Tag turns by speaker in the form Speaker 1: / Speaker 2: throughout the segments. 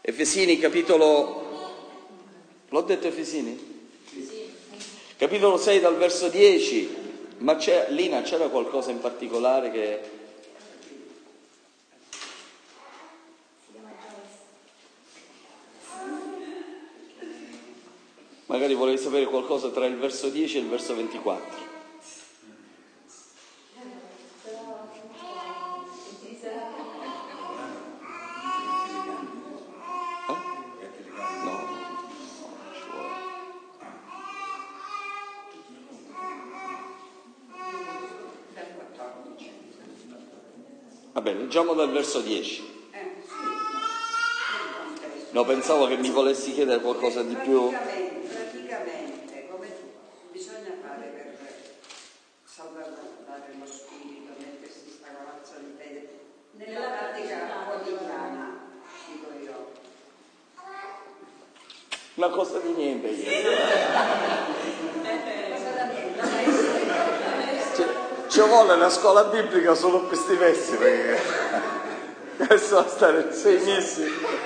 Speaker 1: Efesini capitolo... L'ho detto Efesini? Sì. Capitolo 6 dal verso 10. Ma Lina, c'era qualcosa in particolare che... Magari volevi sapere qualcosa tra il verso 10 e il verso 24. Vabbè, leggiamo dal verso 10. No, pensavo che mi volessi chiedere qualcosa di più.
Speaker 2: Praticamente, come bisogna fare per salvaguardare lo spirito, mettersi sta corazza di fede nella pratica quotidiana, dico io.
Speaker 1: Una cosa di niente io. Ci vuole una scuola biblica solo per questi versi, perché adesso a stare 6 mesi.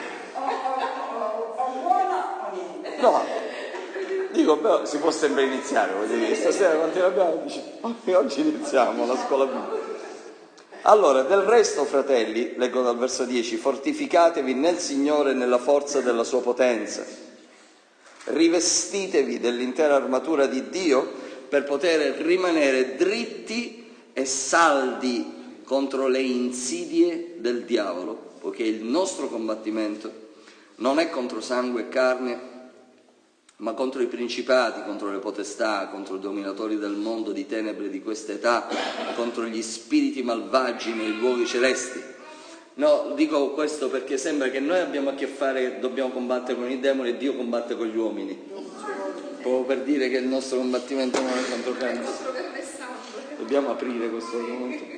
Speaker 1: No, dico, però si può sempre iniziare, voglio dire, stasera quanti ne abbiamo? Dice, oggi iniziamo la scuola biblica. Allora, del resto, fratelli, leggo dal verso 10, fortificatevi nel Signore e nella forza della sua potenza, rivestitevi dell'intera armatura di Dio per poter rimanere dritti e saldi contro le insidie del diavolo, poiché il nostro combattimento non è contro sangue e carne, ma contro i principati, contro le potestà, contro i dominatori del mondo di tenebre di questa età, contro gli spiriti malvagi nei luoghi celesti. No, dico questo perché sembra che noi abbiamo a che fare, dobbiamo combattere con i demoni e Dio combatte con gli uomini. Proprio per dire che il nostro combattimento non è contro carne. Dobbiamo aprire questo argomento.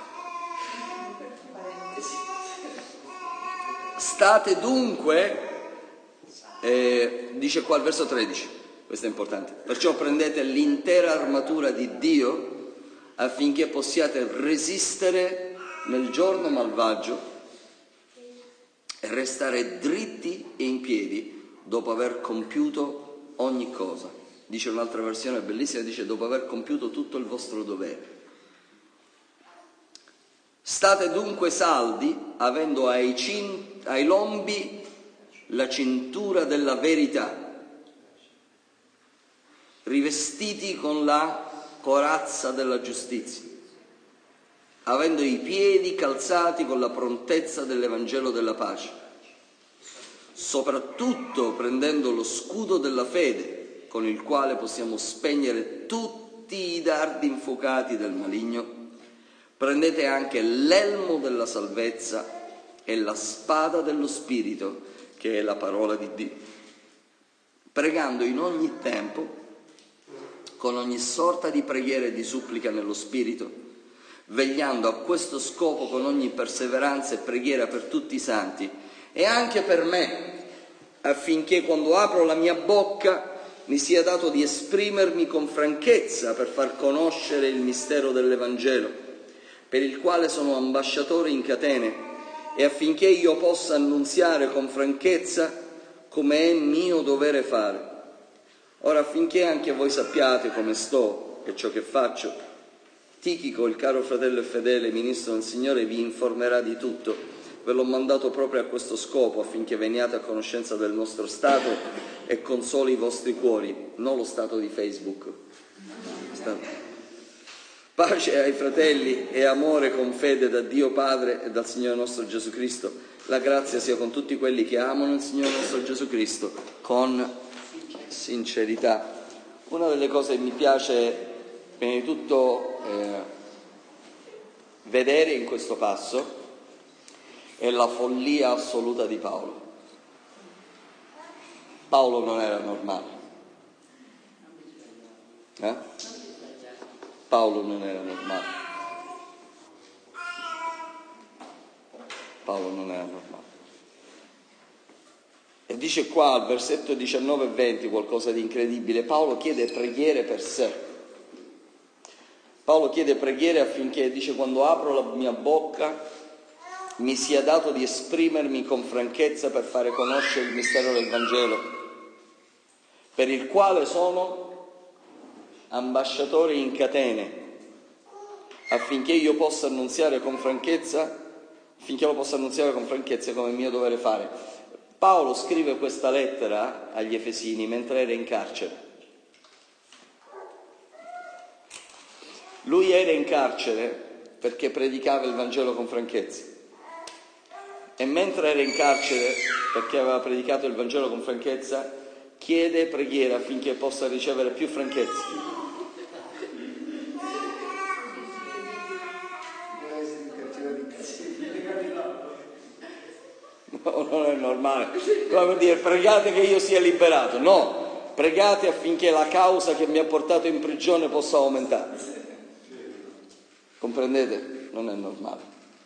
Speaker 1: State dunque, dice qua il verso 13, questo è importante, perciò prendete l'intera armatura di Dio affinché possiate resistere nel giorno malvagio e restare dritti e in piedi dopo aver compiuto ogni cosa. Dice un'altra versione bellissima, dice dopo aver compiuto tutto il vostro dovere. State dunque saldi, avendo ai lombi la cintura della verità, rivestiti con la corazza della giustizia, avendo i piedi calzati con la prontezza dell'Evangelo della pace, soprattutto prendendo lo scudo della fede, con il quale possiamo spegnere tutti i dardi infuocati del maligno. Prendete anche l'elmo della salvezza e la spada dello Spirito, che è la parola di Dio, pregando in ogni tempo, con ogni sorta di preghiera e di supplica nello Spirito, vegliando a questo scopo con ogni perseveranza e preghiera per tutti i santi e anche per me, affinché quando apro la mia bocca mi sia dato di esprimermi con franchezza per far conoscere il mistero dell'Evangelo, per il quale sono ambasciatore in catene, e affinché io possa annunziare con franchezza come è mio dovere fare. Ora, affinché anche voi sappiate come sto e ciò che faccio, Tichico, il caro fratello e fedele ministro del Signore, vi informerà di tutto. Ve l'ho mandato proprio a questo scopo, affinché veniate a conoscenza del nostro stato e consoli i vostri cuori, non lo stato di Facebook. Pace ai fratelli e amore con fede da Dio Padre e dal Signore nostro Gesù Cristo. La grazia sia con tutti quelli che amano il Signore nostro Gesù Cristo con sincerità. Una delle cose che mi piace prima di tutto vedere in questo passo è la follia assoluta di Paolo. Paolo non era normale. Paolo non era normale. Paolo non era normale. E dice qua al versetto 19 e 20 qualcosa di incredibile. Paolo chiede preghiere per sé. Paolo chiede preghiere affinché, dice, quando apro la mia bocca mi sia dato di esprimermi con franchezza per fare conoscere il mistero del Vangelo, per il quale sono ambasciatore in catene, affinché io possa annunziare con franchezza, come mio dovere fare. Paolo scrive questa lettera agli Efesini mentre era in carcere. Lui era in carcere perché predicava il Vangelo con franchezza. E mentre era in carcere, perché aveva predicato il Vangelo con franchezza, chiede preghiera affinché possa ricevere più franchezza. No, non è normale. Come per dire, pregate che io sia liberato. No, pregate affinché la causa che mi ha portato in prigione possa aumentare. Comprendete? Non è normale.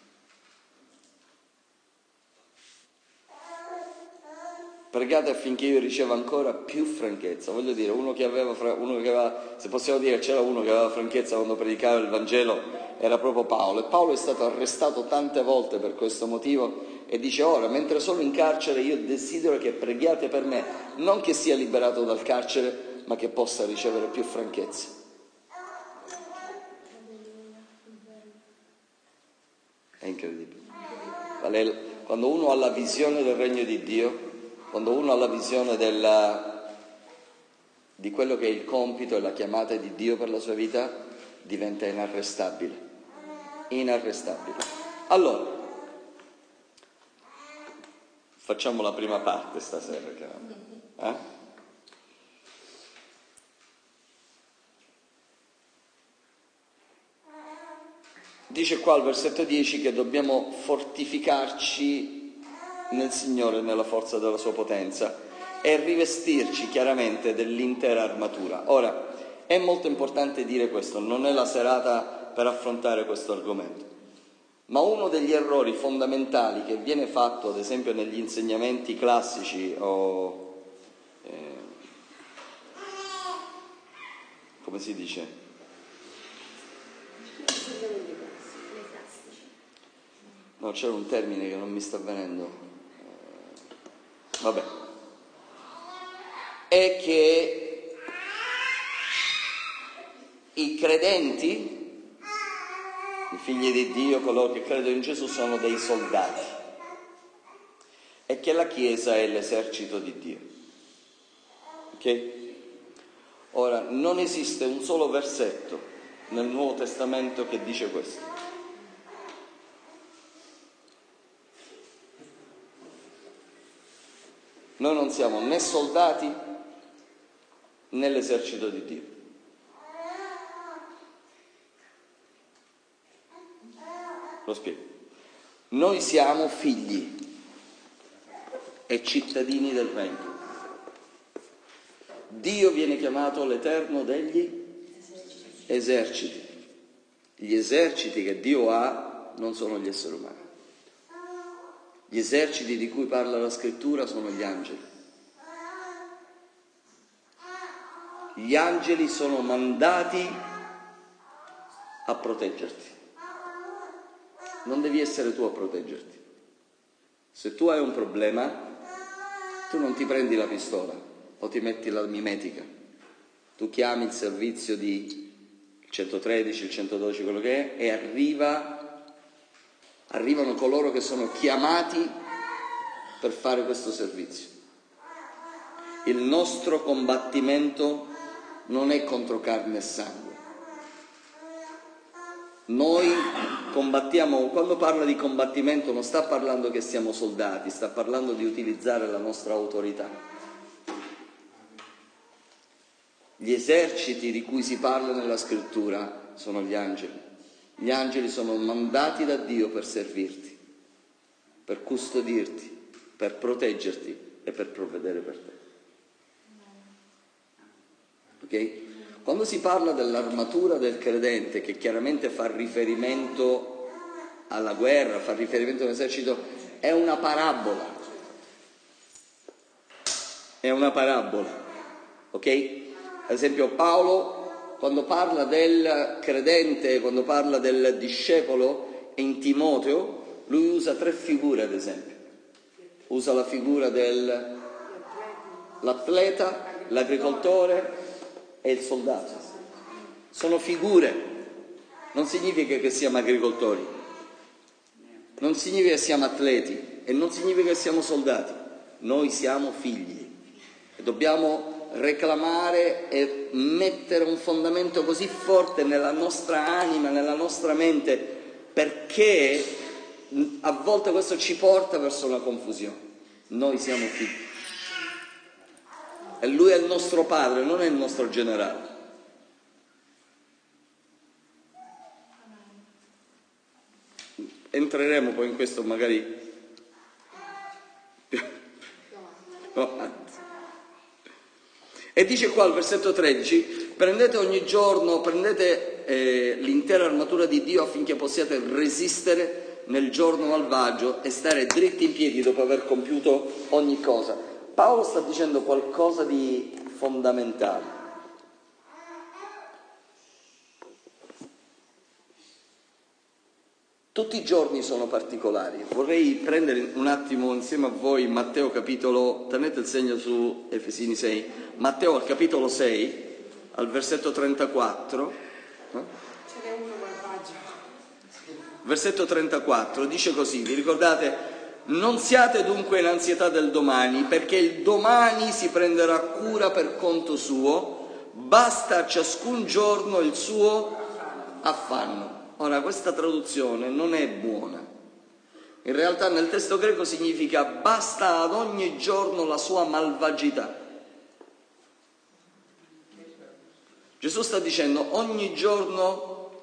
Speaker 1: Pregate affinché io riceva ancora più franchezza. Voglio dire, uno che aveva, se possiamo dire, c'era uno che aveva franchezza quando predicava il Vangelo, era proprio Paolo. E Paolo è stato arrestato tante volte per questo motivo e dice: ora, mentre sono in carcere, io desidero che preghiate per me, non che sia liberato dal carcere, ma che possa ricevere più franchezza. È incredibile. Quando uno ha la visione del regno di Dio, quando uno ha la visione di quello che è il compito e la chiamata di Dio per la sua vita, diventa inarrestabile. Inarrestabile. Allora, facciamo la prima parte stasera. Dice qua al versetto 10 che dobbiamo fortificarci nel Signore e nella forza della sua potenza e rivestirci chiaramente dell'intera armatura. Ora, è molto importante dire questo, non è la serata per affrontare questo argomento, ma uno degli errori fondamentali che viene fatto, ad esempio, negli insegnamenti classici o come si dice? No, c'era un termine che non mi sta venendo. Vabbè. È che i credenti, i figli di Dio, coloro che credono in Gesù, sono dei soldati e che la Chiesa è l'esercito di Dio. Ok? Ora, non esiste un solo versetto nel Nuovo Testamento che dice questo. Noi non siamo né soldati né l'esercito di Dio. Lo spiego. Noi siamo figli e cittadini del regno. Dio viene chiamato l'Eterno degli eserciti. Gli eserciti che Dio ha non sono gli esseri umani. Gli eserciti di cui parla la Scrittura sono gli angeli. Gli angeli sono mandati a proteggerti. Non devi essere tu a proteggerti. Se tu hai un problema, tu non ti prendi la pistola o ti metti la mimetica. Tu chiami il servizio di 113, il 112, quello che è, e arrivano coloro che sono chiamati per fare questo servizio. Il nostro combattimento non è contro carne e sangue. Noi combattiamo, quando parla di combattimento non sta parlando che siamo soldati, sta parlando di utilizzare la nostra autorità. Gli eserciti di cui si parla nella Scrittura sono gli angeli. Gli angeli sono mandati da Dio per servirti, per custodirti, per proteggerti e per provvedere per te. Ok? Quando si parla dell'armatura del credente, che chiaramente fa riferimento alla guerra, fa riferimento all'esercito, è una parabola. È una parabola. Ok? Ad esempio Paolo, quando parla del credente, quando parla del discepolo in Timoteo, lui usa 3 figure, ad esempio. Usa la figura dell'atleta, l'agricoltore e il soldato. Sono figure, non significa che siamo agricoltori, non significa che siamo atleti e non significa che siamo soldati. Noi siamo figli e dobbiamo reclamare e mettere un fondamento così forte nella nostra anima, nella nostra mente, perché a volte questo ci porta verso una confusione. Noi siamo figli e lui è il nostro padre, non è il nostro generale. Entreremo poi in questo magari e dice qua al versetto 13: prendete ogni giorno, l'intera armatura di Dio affinché possiate resistere nel giorno malvagio e stare dritti in piedi dopo aver compiuto ogni cosa. Paolo sta dicendo qualcosa di fondamentale. Tutti i giorni sono particolari. Vorrei prendere un attimo insieme a voi Matteo capitolo, tenete il segno su Efesini 6, Matteo al capitolo 6, al versetto 34.
Speaker 2: Ce n'è uno malvagio.
Speaker 1: Versetto 34 dice così, vi ricordate? Non siate dunque in ansietà del domani, perché il domani si prenderà cura per conto suo, basta a ciascun giorno il suo affanno. Ora, questa traduzione non è buona. In realtà nel testo greco significa basta ad ogni giorno la sua malvagità. Gesù sta dicendo ogni giorno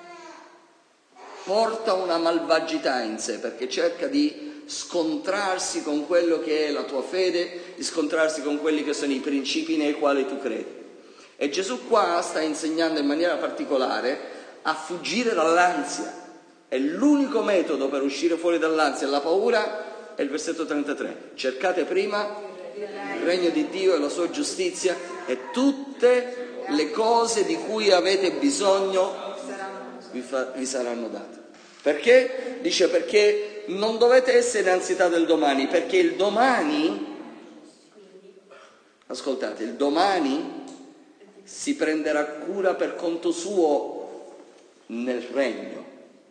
Speaker 1: porta una malvagità in sé, perché cerca di scontrarsi con quello che è la tua fede, di scontrarsi con quelli che sono i principi nei quali tu credi. E Gesù qua sta insegnando in maniera particolare a fuggire dall'ansia. E l'unico metodo per uscire fuori dall'ansia e la paura è il versetto 33. Cercate prima il regno di Dio e la sua giustizia e tutte le cose di cui avete bisogno vi saranno date. Perché? Dice perché non dovete essere in ansietà del domani, perché il domani, ascoltate, il domani si prenderà cura per conto suo nel regno.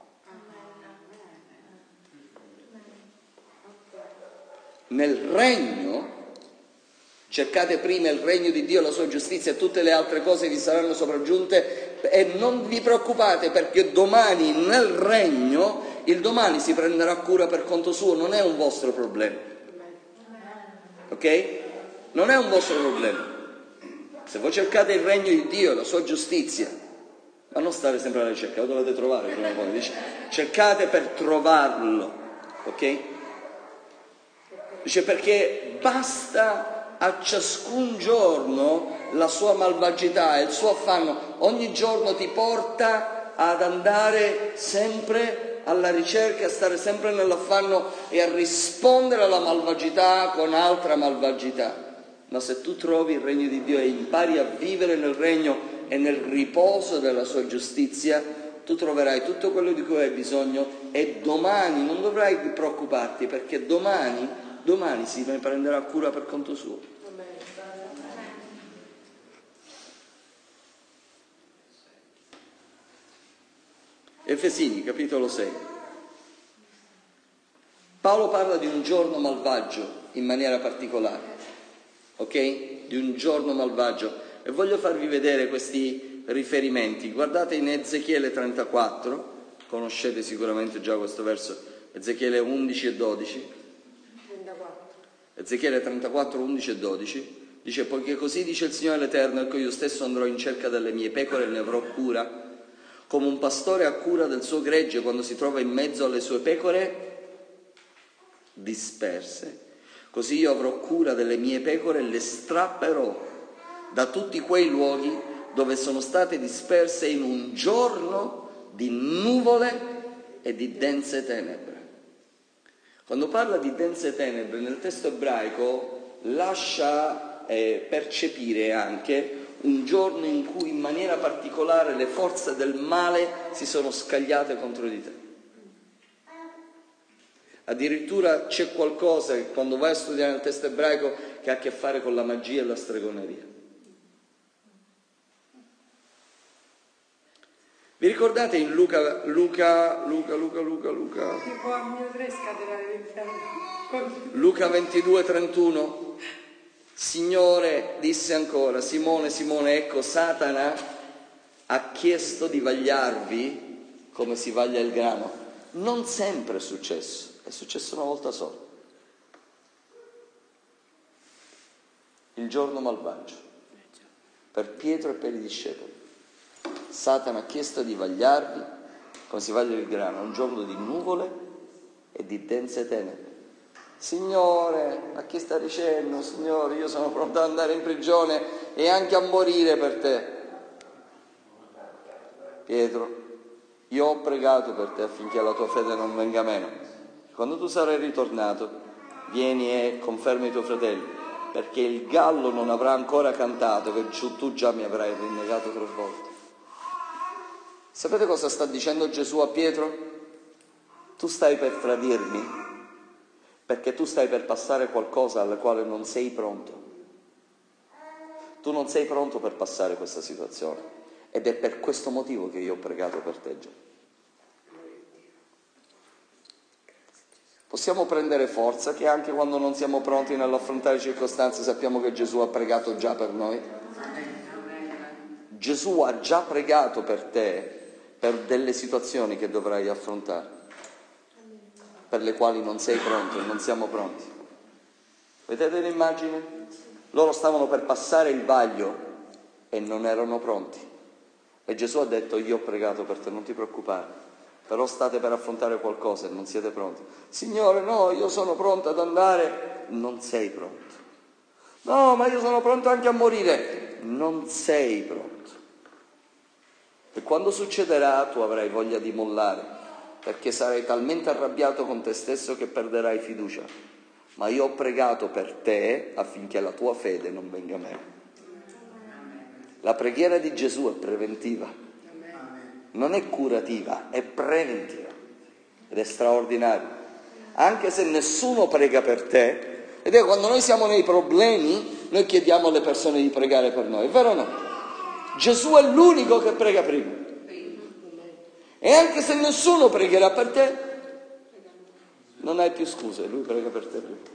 Speaker 1: Nel regno cercate prima il regno di Dio, la sua giustizia e tutte le altre cose vi saranno sopraggiunte e non vi preoccupate perché domani nel regno il domani si prenderà cura per conto suo, non è un vostro problema. Ok? Non è un vostro problema. Se voi cercate il regno di Dio e la sua giustizia, ma non stare sempre alla ricerca, lo dovete trovare prima o poi. Dice, cercate per trovarlo, ok? Dice perché basta a ciascun giorno la sua malvagità e il suo affanno. Ogni giorno ti porta ad andare sempre alla ricerca, a stare sempre nell'affanno e a rispondere alla malvagità con altra malvagità. Ma se tu trovi il regno di Dio e impari a vivere nel regno e nel riposo della sua giustizia, tu troverai tutto quello di cui hai bisogno e domani non dovrai preoccuparti perché domani si ne prenderà cura per conto suo. Efesini, capitolo 6. Paolo parla di un giorno malvagio in maniera particolare, ok? Di un giorno malvagio. E voglio farvi vedere questi riferimenti. Guardate in Ezechiele 34, conoscete sicuramente già questo verso, Ezechiele 11 e 12.
Speaker 2: 34.
Speaker 1: Ezechiele 34, 11 e 12. Dice, poiché così dice il Signore l'Eterno, ecco io stesso andrò in cerca delle mie pecore e ne avrò cura, come un pastore ha cura del suo gregge quando si trova in mezzo alle sue pecore disperse. Così io avrò cura delle mie pecore e le strapperò da tutti quei luoghi dove sono state disperse in un giorno di nuvole e di dense tenebre. Quando parla di dense tenebre nel testo ebraico lascia percepire anche un giorno in cui in maniera particolare le forze del male si sono scagliate contro di te. Addirittura c'è qualcosa che quando vai a studiare il testo ebraico che ha a che fare con la magia e la stregoneria. Vi ricordate in Luca? Luca 22:31? Signore disse ancora: Simone, Simone, ecco Satana ha chiesto di vagliarvi come si vaglia il grano. Non sempre è successo una volta sola. Il giorno malvagio, per Pietro e per i discepoli. Satana ha chiesto di vagliarvi come si vaglia il grano, un giorno di nuvole e di dense tenebre. Signore, a chi sta dicendo? Signore, io sono pronto ad andare in prigione e anche a morire per te. Pietro, io ho pregato per te affinché la tua fede non venga meno. Quando tu sarai ritornato, vieni e confermi i tuoi fratelli, perché il gallo non avrà ancora cantato che tu già mi avrai rinnegato 3 volte. Sapete cosa sta dicendo Gesù a Pietro? Tu stai per tradirmi, perché tu stai per passare qualcosa alla quale non sei pronto. Tu non sei pronto per passare questa situazione. Ed è per questo motivo che io ho pregato per te già. Possiamo prendere forza che anche quando non siamo pronti nell'affrontare le circostanze sappiamo che Gesù ha pregato già per noi. Gesù ha già pregato per te, per delle situazioni che dovrai affrontare, per le quali non sei pronto e non siamo pronti. Vedete l'immagine? Loro stavano per passare il vaglio e non erano pronti. E Gesù ha detto: io ho pregato per te, non ti preoccupare, però state per affrontare qualcosa e non siete pronti. Signore, no, io sono pronto ad andare. Non sei pronto. No, ma io sono pronto anche a morire. Non sei pronto. E quando succederà tu avrai voglia di mollare, perché sarai talmente arrabbiato con te stesso che perderai fiducia. Ma io ho pregato per te affinché la tua fede non venga meno. La preghiera di Gesù è preventiva, non è curativa, è preventiva ed è straordinaria. Anche se nessuno prega per te, ed è quando noi siamo nei problemi, noi chiediamo alle persone di pregare per noi, è vero o no? Gesù è l'unico che prega prima. E anche se nessuno pregherà per te, non hai più scuse, lui prega per te prima.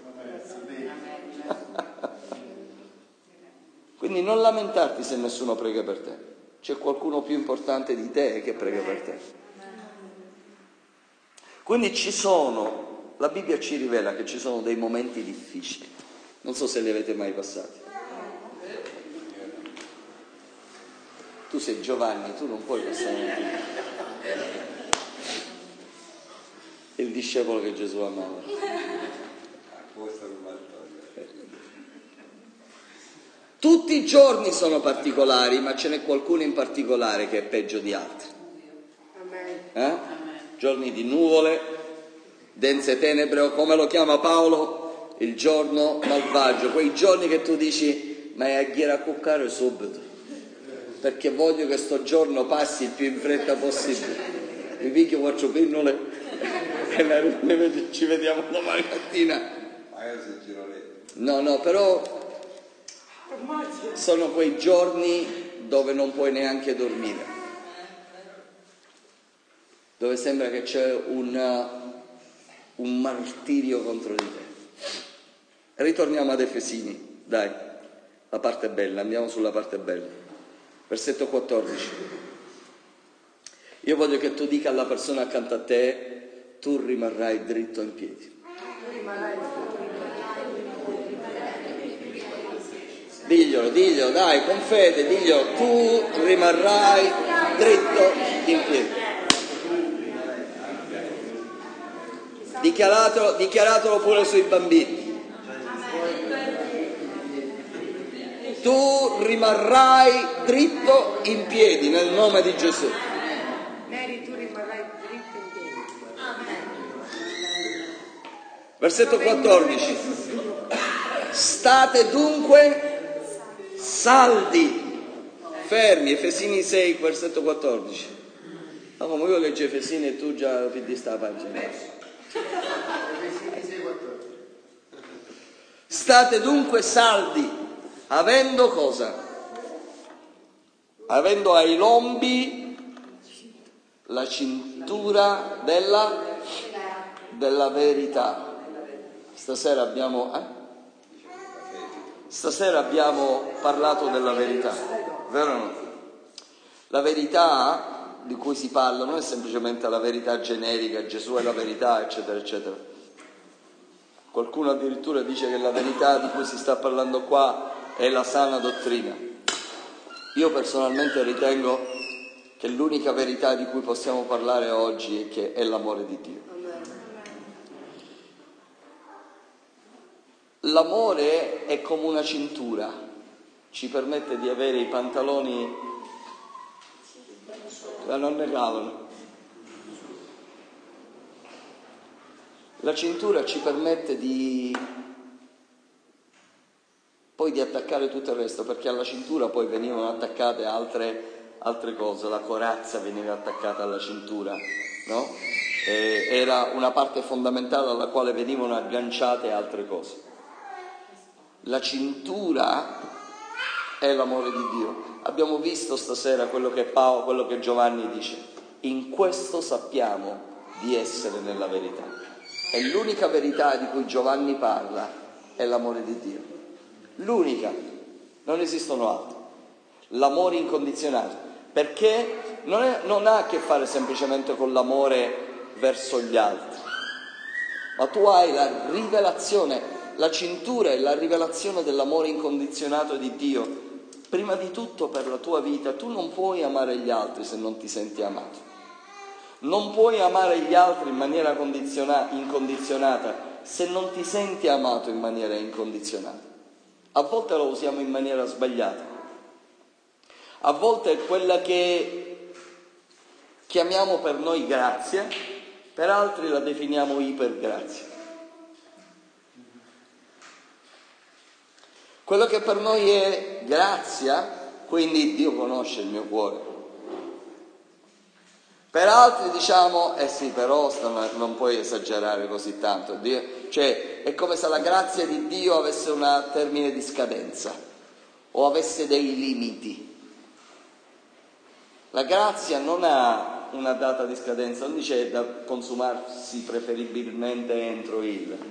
Speaker 1: Quindi non lamentarti se nessuno prega per te. C'è qualcuno più importante di te che prega per te. Quindi la Bibbia ci rivela che ci sono dei momenti difficili. Non so se li avete mai passati. Tu sei Giovanni, tu non puoi passare il discepolo che Gesù amava. Tutti i giorni sono particolari, ma ce n'è qualcuno in particolare che è peggio di altri. Giorni di nuvole, dense tenebre, o come lo chiama Paolo, il giorno malvagio, quei giorni che tu dici: ma è a ghira a cuccare subito, perché voglio che sto giorno passi il più in fretta possibile. Mi picchio 4 pinnole e ci vediamo domani mattina. No, però sono quei giorni dove non puoi neanche dormire, dove sembra che c'è un martirio contro di te. Ritorniamo ad Efesini, dai, la parte bella, andiamo sulla parte bella. Versetto 14. Io voglio che tu dica alla persona accanto a te: tu rimarrai dritto in piedi. Diglielo, dai, con fede, diglielo: tu rimarrai dritto in piedi. Dichiaratelo pure sui bambini. Tu rimarrai dritto in piedi nel nome di Gesù.
Speaker 3: Mary, tu rimarrai dritto in piedi.
Speaker 1: Versetto 14. State dunque saldi, fermi. Efesini 6, versetto 14. Ma come io leggo Efesini e tu già ti sta la pagina. State dunque saldi, avendo cosa? Avendo ai lombi la cintura della verità. Stasera abbiamo parlato della verità, vero o no? La verità di cui si parla non è semplicemente la verità generica, Gesù è la verità, eccetera, eccetera. Qualcuno addirittura dice che la verità di cui si sta parlando qua è la sana dottrina. Io personalmente ritengo che l'unica verità di cui possiamo parlare oggi è che è l'amore di Dio. L'amore è come una cintura, ci permette di avere i pantaloni, ma non ne cavano. La cintura ci permette poi di attaccare tutto il resto, perché alla cintura poi venivano attaccate altre cose, la corazza veniva attaccata alla cintura, no? Era una parte fondamentale alla quale venivano agganciate altre cose. La cintura è l'amore di Dio. Abbiamo visto stasera quello che Giovanni dice. In questo sappiamo di essere nella verità. E l'unica verità di cui Giovanni parla è l'amore di Dio. L'unica, non esistono altri. L'amore incondizionato. Perché non ha a che fare semplicemente con l'amore verso gli altri, ma tu hai la rivelazione. La cintura è la rivelazione dell'amore incondizionato di Dio. Prima di tutto per la tua vita, tu non puoi amare gli altri se non ti senti amato. Non puoi amare gli altri in maniera incondizionata se non ti senti amato in maniera incondizionata. A volte lo usiamo in maniera sbagliata. A volte è quella che chiamiamo per noi grazia, per altri la definiamo ipergrazia. Quello che per noi è grazia, quindi Dio conosce il mio cuore. Per altri diciamo, sì, però non puoi esagerare così tanto. Cioè, è come se la grazia di Dio avesse un termine di scadenza o avesse dei limiti. La grazia non ha una data di scadenza, non dice da consumarsi preferibilmente entro il...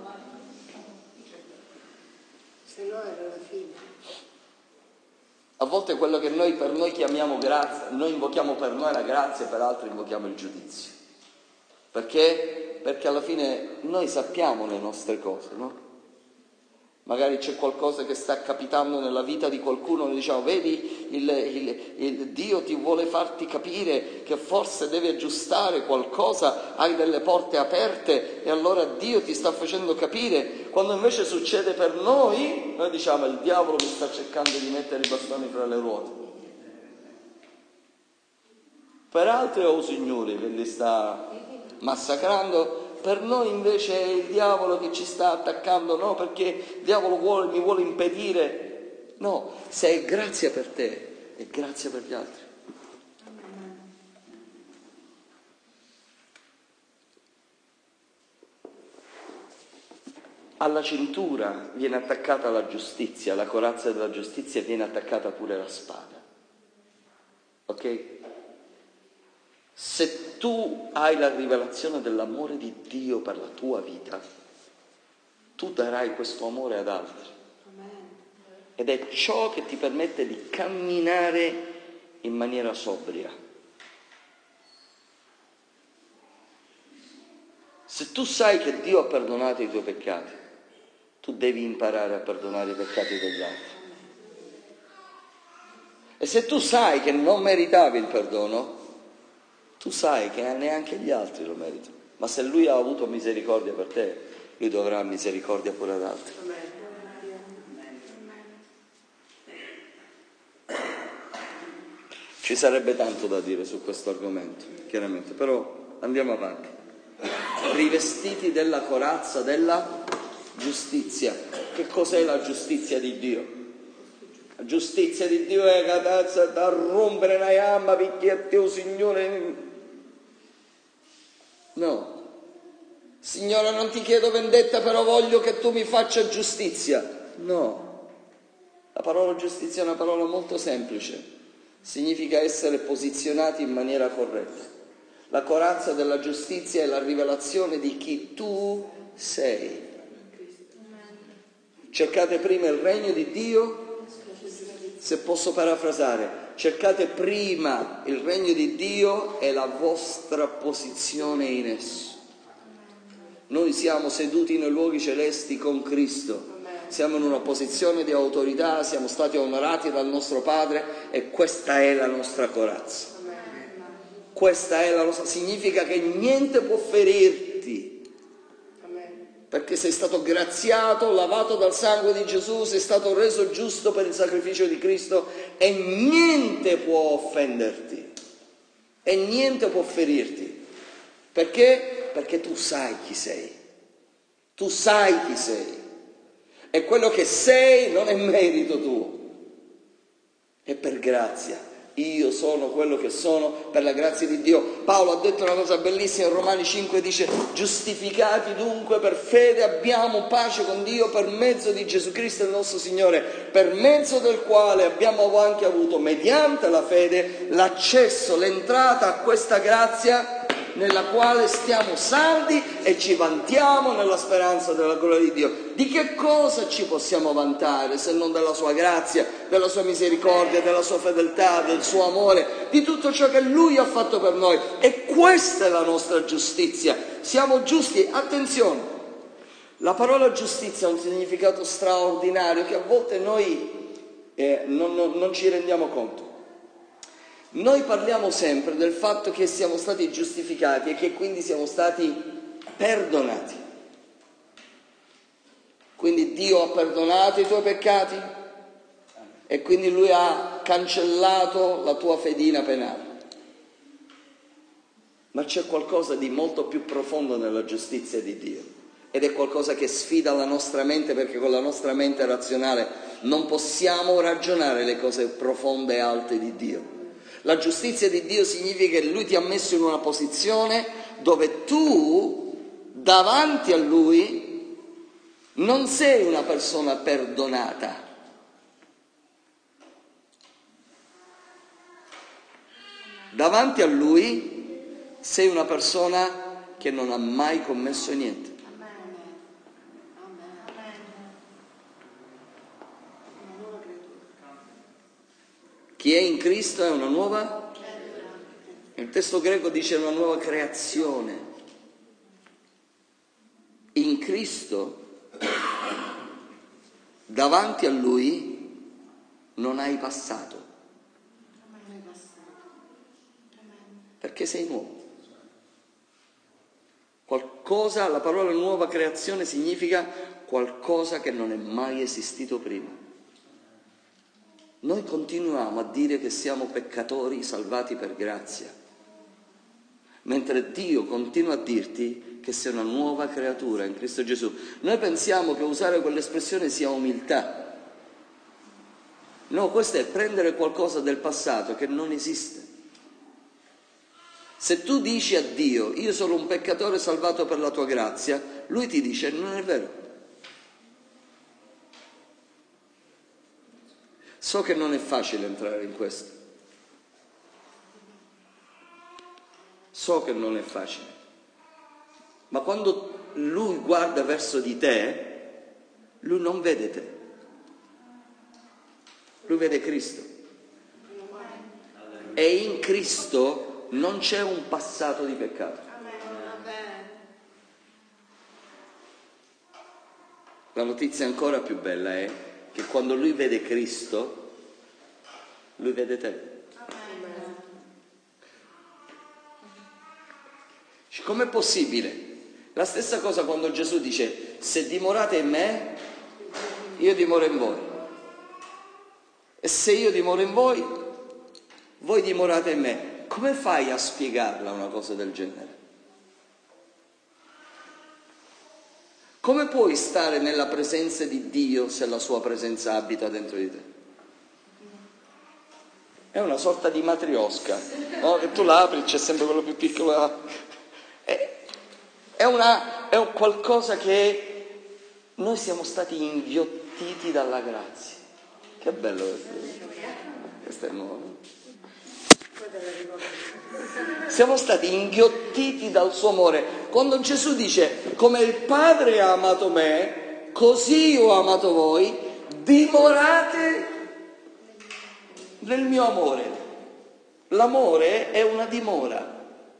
Speaker 3: Se no era la fine.
Speaker 1: A volte quello che noi per noi chiamiamo grazia, noi invochiamo per noi la grazia, per altri invochiamo il giudizio. Perché? Perché alla fine noi sappiamo le nostre cose, no? Magari c'è qualcosa che sta capitando nella vita di qualcuno, noi diciamo, vedi, il Dio ti vuole farti capire che forse devi aggiustare qualcosa, hai delle porte aperte e allora Dio ti sta facendo capire. Quando invece succede per noi diciamo, il diavolo mi sta cercando di mettere i bastoni fra le ruote. Per altri è il Signore che li sta massacrando. Per noi invece è il diavolo che ci sta attaccando, no? Perché il diavolo mi vuole impedire. No, se è grazia per te, è grazia per gli altri. Alla cintura viene attaccata la giustizia, alla corazza della giustizia viene attaccata pure la spada. Ok? Se tu hai la rivelazione dell'amore di Dio per la tua vita, tu darai questo amore ad altri. Ed è ciò che ti permette di camminare in maniera sobria. Se tu sai che Dio ha perdonato i tuoi peccati, tu devi imparare a perdonare i peccati degli altri. E se tu sai che non meritavi il perdono, tu sai che neanche gli altri lo meritano. Ma se Lui ha avuto misericordia per te, Lui dovrà misericordia pure ad altri. Ci sarebbe tanto da dire su questo argomento, chiaramente, però andiamo avanti. Rivestiti della corazza della giustizia. Che cos'è la giustizia di Dio? La giustizia di Dio è che da rompere una gamba perché a te, Signore. No. Signore, non ti chiedo vendetta, però voglio che tu mi faccia giustizia. No, la parola giustizia è una parola molto semplice, significa essere posizionati in maniera corretta. La corazza della giustizia è la rivelazione di chi tu sei. Cercate prima il regno di Dio, se posso parafrasare, cercate prima il regno di Dio e la vostra posizione in esso. Noi siamo seduti nei luoghi celesti con Cristo, siamo in una posizione di autorità, siamo stati onorati dal nostro Padre e questa è la nostra corazza. Questa è la nostra, significa che niente può ferirti. Perché sei stato graziato, lavato dal sangue di Gesù, sei stato reso giusto per il sacrificio di Cristo e niente può offenderti e niente può ferirti. Perché? Perché tu sai chi sei. Tu sai chi sei. E quello che sei non è merito tuo, è per grazia. Io sono quello che sono per la grazia di Dio. Paolo ha detto una cosa bellissima in Romani 5, dice: giustificati dunque per fede abbiamo pace con Dio per mezzo di Gesù Cristo il nostro Signore, per mezzo del quale abbiamo anche avuto mediante la fede l'accesso, l'entrata a questa grazia nella quale stiamo saldi e ci vantiamo nella speranza della gloria di Dio. Di che cosa ci possiamo vantare se non della sua grazia, della sua misericordia, della sua fedeltà, del suo amore, di tutto ciò che Lui ha fatto per noi? E questa è la nostra giustizia. Siamo giusti. Attenzione, la parola giustizia ha un significato straordinario che a volte noi non ci rendiamo conto. Noi parliamo sempre del fatto che siamo stati giustificati e che quindi siamo stati perdonati. Quindi Dio ha perdonato i tuoi peccati e quindi Lui ha cancellato la tua fedina penale. Ma c'è qualcosa di molto più profondo nella giustizia di Dio ed è qualcosa che sfida la nostra mente, perché con la nostra mente razionale non possiamo ragionare le cose profonde e alte di Dio. La giustizia di Dio significa che Lui ti ha messo in una posizione dove tu, davanti a Lui, non sei una persona perdonata. Davanti a Lui sei una persona che non ha mai commesso niente. Chi è in Cristo è una nuova, il testo greco dice una nuova creazione. In Cristo, davanti a Lui, non hai passato, perché sei nuovo. Qualcosa, la parola nuova creazione significa qualcosa che non è mai esistito prima. Noi continuiamo a dire che siamo peccatori salvati per grazia, mentre Dio continua a dirti che sei una nuova creatura in Cristo Gesù. Noi pensiamo che usare quell'espressione sia umiltà. No, questo è prendere qualcosa del passato che non esiste. Se tu dici a Dio, io sono un peccatore salvato per la tua grazia, Lui ti dice, non è vero. So che non è facile entrare in questo. So che non è facile. Ma quando Lui guarda verso di te, Lui non vede te. Lui vede Cristo. E in Cristo non c'è un passato di peccato. La notizia ancora più bella è che quando Lui vede Cristo, Lui vede te. Com'è possibile? La stessa cosa quando Gesù dice, se dimorate in me, io dimoro in voi. E se io dimoro in voi, voi dimorate in me. Come fai a spiegarla una cosa del genere? Come puoi stare nella presenza di Dio se la sua presenza abita dentro di te? È una sorta di matriosca, no? Che tu l'apri, c'è sempre quello più piccolo. È un qualcosa che noi siamo stati inghiottiti dalla grazia. Che bello questo. Questo è nuovo. Siamo stati inghiottiti dal suo amore. Quando Gesù dice: come il Padre ha amato me, così io ho amato voi, dimorate nel mio amore. L'amore è una dimora.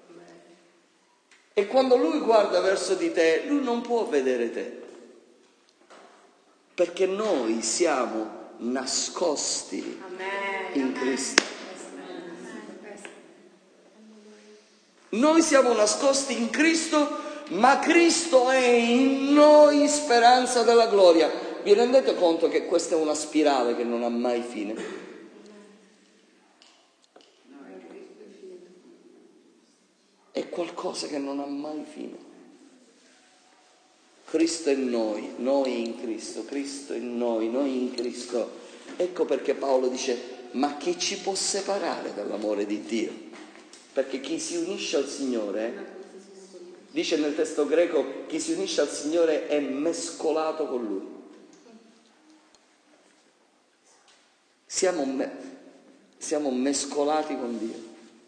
Speaker 1: E quando Lui guarda verso di te, Lui non può vedere te. Perché noi siamo nascosti in Cristo. Noi siamo nascosti in Cristo, ma Cristo è in noi speranza della gloria. Vi rendete conto che questa è una spirale che non ha mai fine? È qualcosa che non ha mai fine. Cristo in noi in Cristo, Cristo in noi in Cristo. Ecco perché Paolo dice: ma chi ci può separare dall'amore di Dio? Perché chi si unisce al Signore, dice nel testo greco, chi si unisce al Signore è mescolato con Lui. Siamo mescolati con Dio.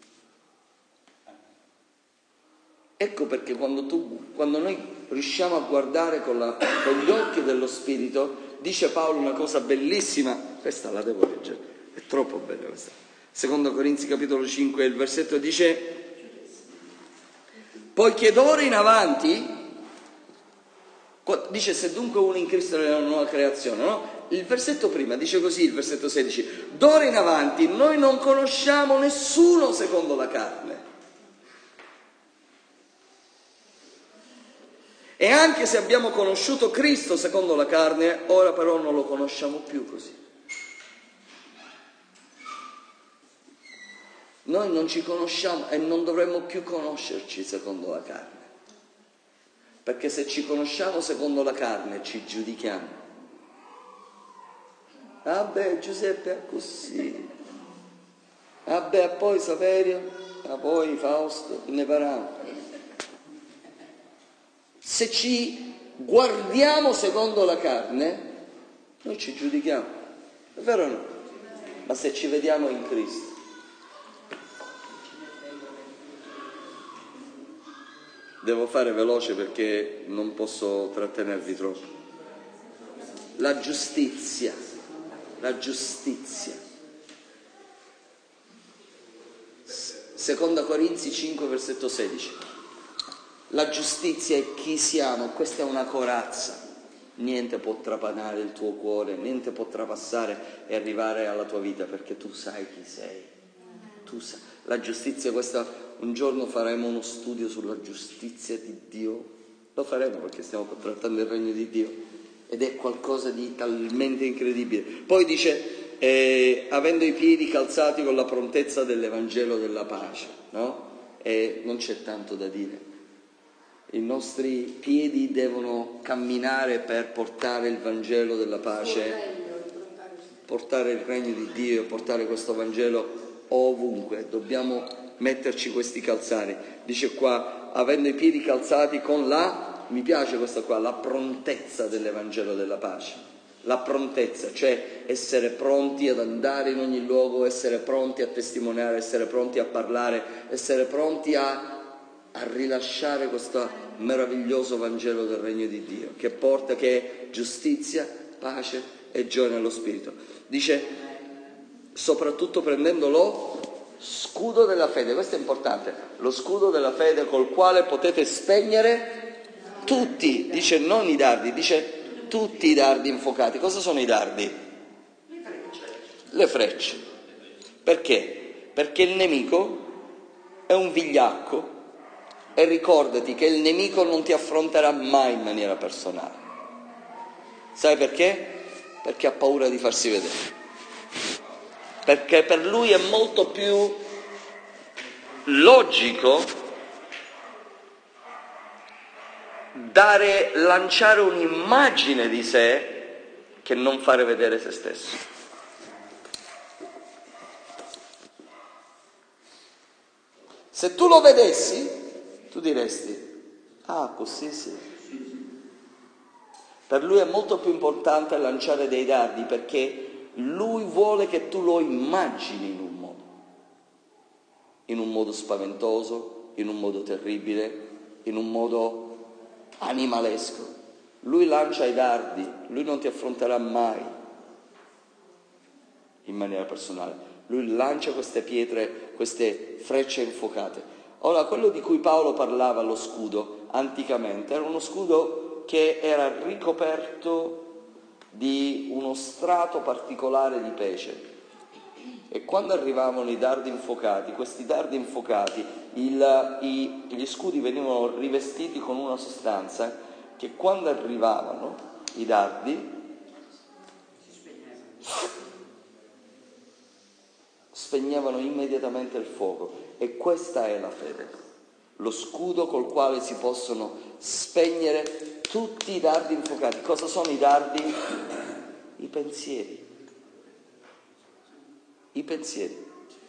Speaker 1: Ecco perché quando noi riusciamo a guardare con gli occhi dello Spirito, dice Paolo una cosa bellissima, questa la devo leggere, è troppo bella questa. Secondo Corinzi capitolo 5, il versetto dice: poiché d'ora in avanti, dice se dunque uno in Cristo è una nuova creazione, no? Il versetto prima dice così, il versetto 16: d'ora in avanti noi non conosciamo nessuno secondo la carne. E anche se abbiamo conosciuto Cristo secondo la carne, ora però non lo conosciamo più così. Noi non ci conosciamo e non dovremmo più conoscerci secondo la carne. Perché se ci conosciamo secondo la carne ci giudichiamo. Ah beh, Giuseppe è così. Ah beh, poi Saverio, ah poi Fausto, ne parliamo. Se ci guardiamo secondo la carne, noi ci giudichiamo, è vero o no? Ma se ci vediamo in Cristo, devo fare veloce perché non posso trattenervi troppo. La giustizia. Seconda Corinzi 5, versetto 16. La giustizia è chi siamo, questa è una corazza. Niente può trapanare il tuo cuore, niente può trapassare e arrivare alla tua vita, perché tu sai chi sei. Tu sai. La giustizia, questa, un giorno faremo uno studio sulla giustizia di Dio. Lo faremo perché stiamo trattando il regno di Dio. Ed è qualcosa di talmente incredibile. Poi dice, avendo i piedi calzati con la prontezza dell'Evangelo della pace, no? E non c'è tanto da dire. I nostri piedi devono camminare per portare il Vangelo della pace, portare il regno di Dio, portare questo Vangelo ovunque. Dobbiamo metterci questi calzari. Dice qua, avendo i piedi calzati con mi piace questa qua, la prontezza dell'Evangelo della pace. La prontezza, cioè essere pronti ad andare in ogni luogo, essere pronti a testimoniare, essere pronti a parlare, essere pronti a rilasciare questo meraviglioso Vangelo del Regno di Dio, che porta, che è giustizia, pace e gioia nello Spirito. Dice, soprattutto prendendo lo scudo della fede, questo è importante, lo scudo della fede col quale potete spegnere tutti, dice non i dardi, dice tutti i dardi infuocati. Cosa sono i dardi? Le frecce. Perché? Perché il nemico è un vigliacco. E ricordati che il nemico non ti affronterà mai in maniera personale. Sai perché? Perché ha paura di farsi vedere. Perché per lui è molto più logico lanciare un'immagine di sé che non fare vedere se stesso. Se tu lo vedessi, tu diresti, Ah, così sì. Per lui è molto più importante lanciare dei dardi, perché lui vuole che tu lo immagini in un modo spaventoso, in un modo terribile, in un modo animalesco. Lui lancia i dardi, lui non ti affronterà mai in maniera personale. Lui lancia queste pietre, queste frecce infuocate. Ora, quello di cui Paolo parlava, lo scudo, anticamente, era uno scudo che era ricoperto di uno strato particolare di pece. E quando arrivavano i dardi infuocati, questi dardi infuocati, gli scudi venivano rivestiti con una sostanza che quando arrivavano i dardi spegnevano immediatamente il fuoco. E questa è la fede, lo scudo col quale si possono spegnere tutti i dardi infuocati. Cosa sono i dardi? I pensieri. I pensieri.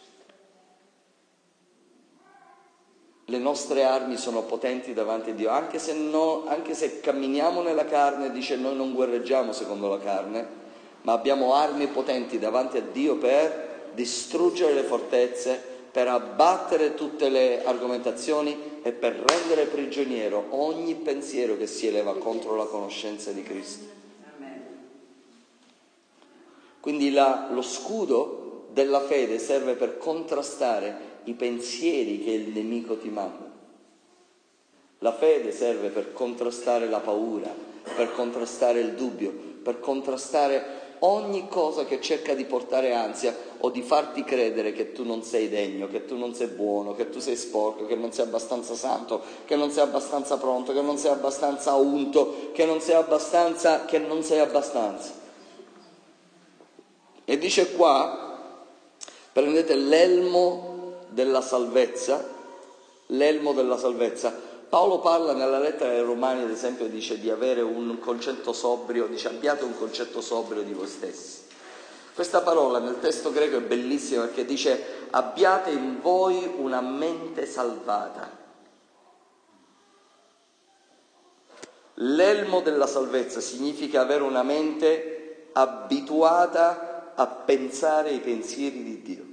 Speaker 1: Le nostre armi sono potenti davanti a Dio, anche se camminiamo nella carne, dice noi non guerreggiamo secondo la carne, ma abbiamo armi potenti davanti a Dio per distruggere le fortezze, per abbattere tutte le argomentazioni e per rendere prigioniero ogni pensiero che si eleva contro la conoscenza di Cristo. Quindi lo scudo della fede serve per contrastare i pensieri che il nemico ti manda. La fede serve per contrastare la paura, per contrastare il dubbio, per contrastare ogni cosa che cerca di portare ansia o di farti credere che tu non sei degno, che tu non sei buono, che tu sei sporco, che non sei abbastanza santo, che non sei abbastanza pronto, che non sei abbastanza unto, che non sei abbastanza. E dice qua, prendete l'elmo della salvezza. Paolo parla nella lettera ai Romani, ad esempio, dice di avere un concetto sobrio, dice abbiate un concetto sobrio di voi stessi. Questa parola nel testo greco è bellissima perché dice abbiate in voi una mente salvata. L'elmo della salvezza significa avere una mente abituata a pensare i pensieri di Dio.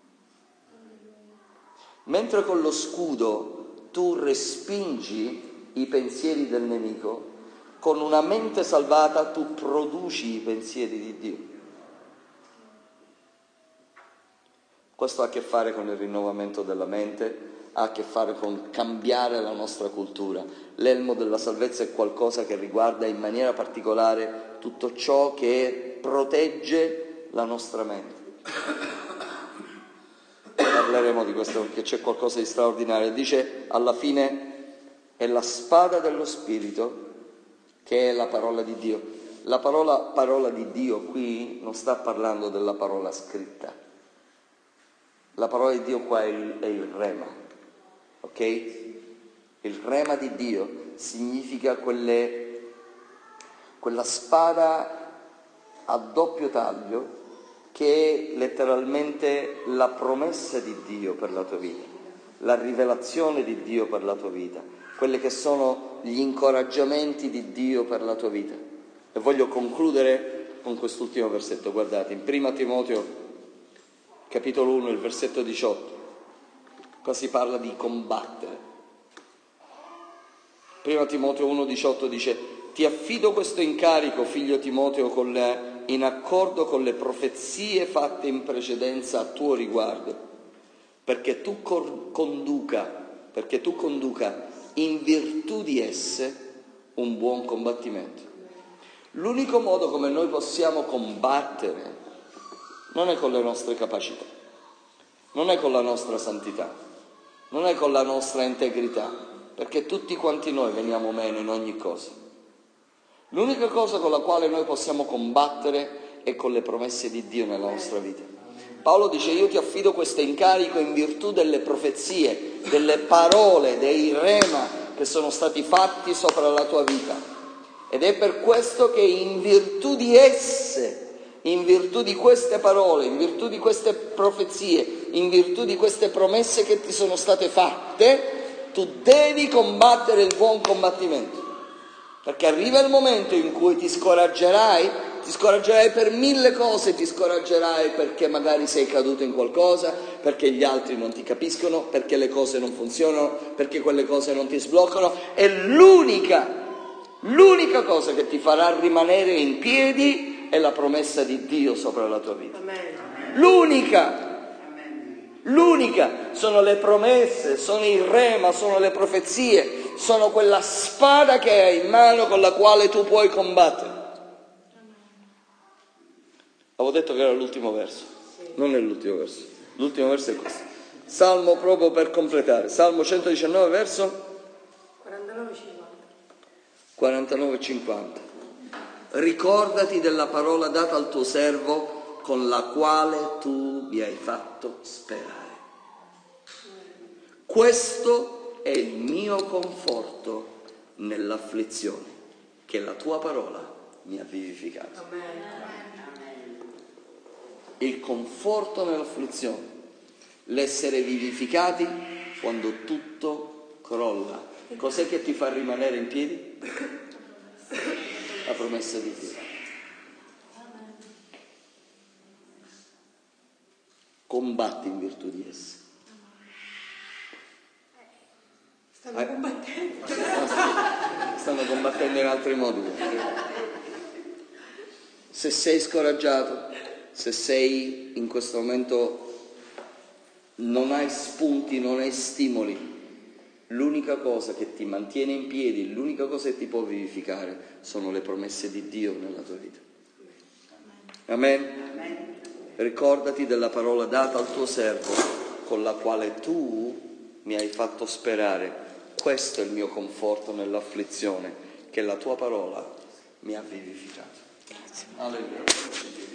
Speaker 1: Mentre con lo scudo tu respingi i pensieri del nemico, con una mente salvata tu produci i pensieri di Dio. Questo ha a che fare con il rinnovamento della mente, ha a che fare con cambiare la nostra cultura. L'elmo della salvezza è qualcosa che riguarda in maniera particolare tutto ciò che protegge la nostra mente. Parleremo di questo perché c'è qualcosa di straordinario. Dice alla fine è la spada dello Spirito che è la parola di Dio. La parola di Dio qui non sta parlando della parola scritta. La parola di Dio qua è il rema, ok? Il rema di Dio significa quella spada a doppio taglio che è letteralmente la promessa di Dio per la tua vita, la rivelazione di Dio per la tua vita, quelle che sono gli incoraggiamenti di Dio per la tua vita. E voglio concludere con quest'ultimo versetto. Guardate, in 1 Timoteo capitolo 1, il versetto 18, qua si parla di combattere. 1 Timoteo 1,18 dice: ti affido questo incarico, figlio Timoteo, in accordo con le profezie fatte in precedenza a tuo riguardo, perché tu conduca in virtù di esse un buon combattimento. L'unico modo come noi possiamo combattere non è con le nostre capacità, non è con la nostra santità, non è con la nostra integrità, perché tutti quanti noi veniamo meno in ogni cosa. L'unica cosa con la quale noi possiamo combattere è con le promesse di Dio nella nostra vita. Paolo dice: io ti affido questo incarico in virtù delle profezie, delle parole, dei rema che sono stati fatti sopra la tua vita. Ed è per questo che in virtù di esse, in virtù di queste parole, in virtù di queste profezie, in virtù di queste promesse che ti sono state fatte, tu devi combattere il buon combattimento. Perché arriva il momento in cui ti scoraggerai per 1000 cose, ti scoraggerai perché magari sei caduto in qualcosa, perché gli altri non ti capiscono, perché le cose non funzionano, perché quelle cose non ti sbloccano. E l'unica cosa che ti farà rimanere in piedi è la promessa di Dio sopra la tua vita. L'unica, sono le promesse, sono il rema, sono le profezie, sono quella spada che hai in mano con la quale tu puoi combattere. Avevo detto che era l'ultimo verso, non è l'ultimo verso, l'ultimo verso è questo. Salmo proprio per completare, Salmo 119 verso 49-50. Ricordati della parola data al tuo servo con la quale tu mi hai fatto sperare. Questo è il mio conforto nell'afflizione, che la tua parola mi ha vivificato. Il conforto nell'afflizione, l'essere vivificati quando tutto crolla. Cos'è che ti fa rimanere in piedi? La promessa di Dio. Combatti in virtù di esse. Stanno combattendo in altri modi. Se sei scoraggiato, se sei in questo momento non hai spunti, non hai stimoli, l'unica cosa che ti mantiene in piedi, l'unica cosa che ti può vivificare sono le promesse di Dio nella tua vita. Amen? Ricordati della parola data al tuo servo con la quale tu mi hai fatto sperare. Questo è il mio conforto nell'afflizione, che la tua parola mi ha vivificato. Alleluia.